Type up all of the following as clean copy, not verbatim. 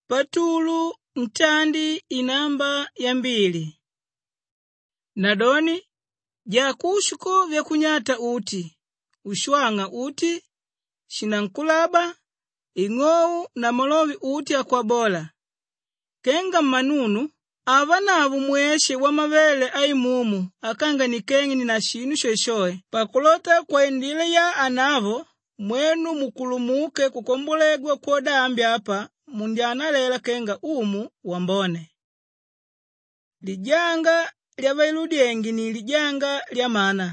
Patulu ntandi inamba ya 2. Nadoni jakushuko vyakunyata uti, ushwanga uti, shinankulaba, ing'ou na molovi uti akwabola. Kenga manunu, avanavu mweshe wa mavele aimumu, akanga nikengi na shinu sheshoe. Pakulota kwa indile ya anavo, mwenu mukulumuke kukombolegwa kwa dambi hapa, mundiana lela kenga umu wambone. Lijanga lya vailudiengi ni lijanga lya mana.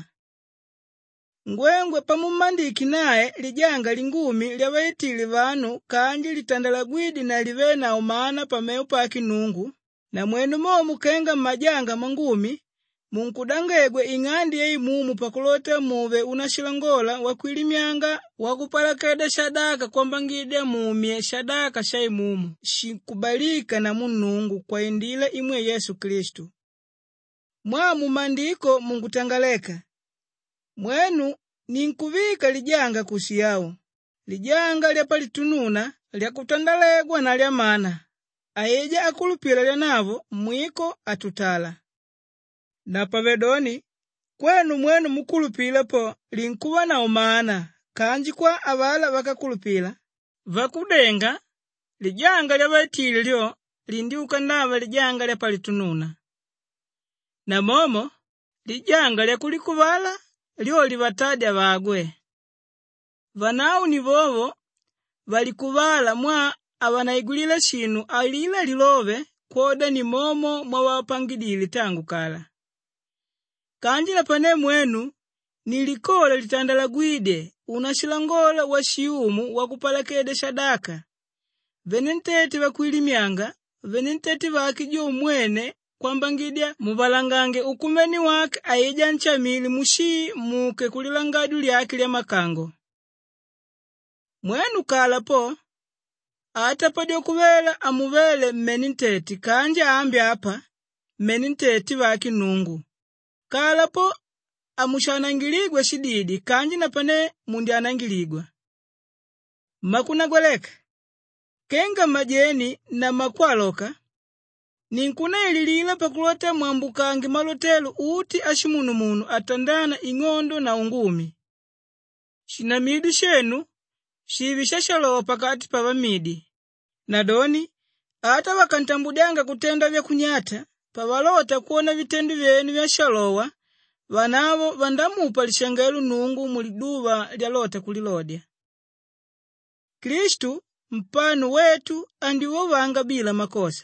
Ngwengwe pamumandiki nae lijanga lingumi lya vaitili vanu kanji litandalagwidi na livena umana pameu paki nungu, na mwenu momu kenga majanga mangumi, munkudangegwe ing'andi ya imumu pakulote muve unashilangola wakwilimyanga wakupalakede shadaka kwambangide mumye shadaka sha imumu, shikubalika na munungu kwa indile imwe Yesu Kristu. Mwamu mandiko mungutangaleka. Mwenu ninkuvika lijanga kusiyao. Lijanga lya palitununa, lya kutandalegwa na lya mana. Aeja akulupila lya navo, mwiko atutala. Na pavedoni, kwenu mwenu mukulupila po, linkuwa na umana, kanji kwa avala wakakulupila. Vakudenga, lijanga lya vaitili lyo, lindiuka nava lijanga lya palitununa. Na momo, lijanga lya kulikuvala, lyo livatadya vagwe. Vanau ni vovo, valikuvala mwa avanaigulile shinu alila lilove, koda ni momo mwa wapangidili tangu kala. Kanjila pane mwenu, nilikole litandalagwide, unashilangola wa shiumu wakupalakede shadaka. Venenteti wakwilimyanga, venenteti wakijo mwene, kwambangidya muvalangange ukumeni wake aeja nchamili mushi muke kulilangadu lyake lya makango. Mwenu kala po, ata padio kuvela amuvele meninteti kanja ambi hapa, meninteti waki nungu. Kala po, amushanangiligwe shididi kanji na pane mundi anangiligwa. Makunagweleka. Kenga majeni na makwaloka, ninkuna ililila pakulota mwambukangi malotelu uti ashimunumunu atandana ing'ondo na ungumi. Shinamidi shenu, shivishashalowa pakati pavamidi. Nadoni, ata wakantambudanga kutenda vya kunyata, pavalota kuona vitendu vyenu vya shalowa, vanavo vandamupa lishangelu nungu muliduva lyalota kulilodya. Kristu, mpanu wetu, andiwo vanga bila makosa.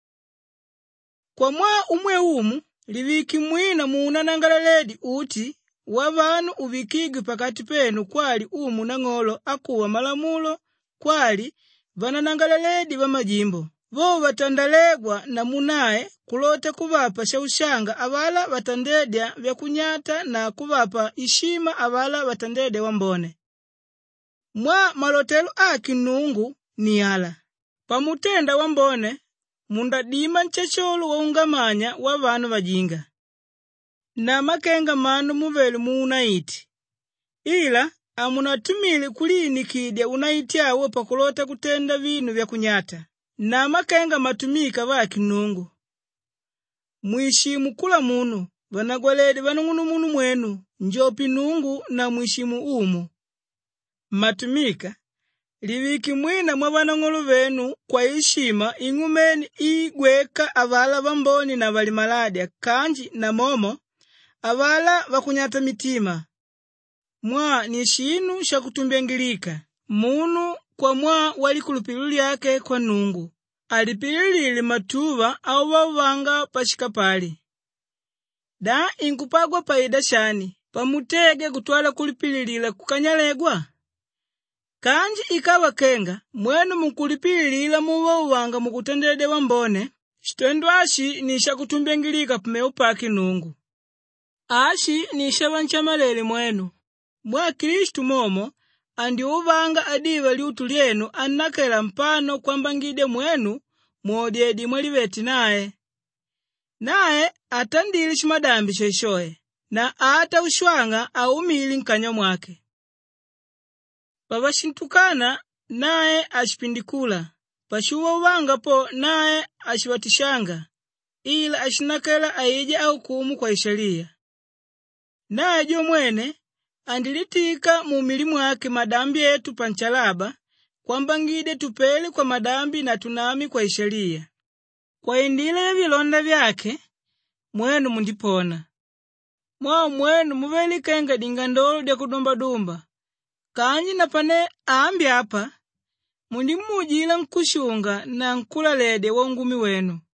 Kwa mwa umwe umu, liviki mwina muunanangalaledi uti, wavanu uvikigi pakati penu kwali umu na ng'olo akuwa malamulo, kwali vananangalaledi va majimbo. Vo vatandalegwa na munae kulote kuvapa shaushanga avala vatandedya vya kunyata na kuvapa ishima avala vatandedya wambone. Mwa malotelu aki nungu ni ala. Pamutenda wambone, mundadima nchecholo waungamanya wa vanu vajinga. Na makenga manu muveli muunaiti. Ila amunatumili kulinikidya unaiti awo pakulota kutenda vinu vya kunyata. Na makenga matumika vaki nungu. Mwishimu kula munu, vanagwaledi vanungunu munu mwenu, njopi nungu na mwishimu umu. Matumika, liviki mwina mwa vanang'olo venu kwa ishima ing'umeni igweka avala vamboni na valimaladya kanji na momo, avala vakunyata mitima. Mwa ni shinu shakutumbiangilika, munu kwa mwa walikulupiluli yake kwa nungu. Alipilili matuva au wavanga pashikapali. Da inkupagwa paida shani, pamutege kutwala kulipililila kukanyalegwa. Kanji ikawa kenga, mwenu mukulipililila muwawanga mukutendede wambone, shitendo ashi nisha kutumbiangilika pumeupaki nungu. Ashi nisha vanchamalele mwenu. Mwa Kristu momo, andi uvanga adiva liutu lyenu annakela mpano kwambangide mwenu muodyedi mwaliveti nae. Nae atandili shimadambi sheshoe, na ata ushwanga aumili nkanya mwake. Pavashintukana nae ashipindikula, pashuwa wanga po naye ashiwatishanga, ila ashinakela aije au kumu kwa isharia. Naye jo mwene andilitika mu milimu wake madambi yetu panchalaba, kwamba ngide tupele kwa madambi na tunami kwa isharia. Kwa indila ya vilonda vyake, mwenu mundipona. Mwao mwenu muvelikenga dingandolo dia kudumba-dumba. Kanyi na pane ambi hapa, mundimujila nkushunga na nkula lede wa ungumi wenu.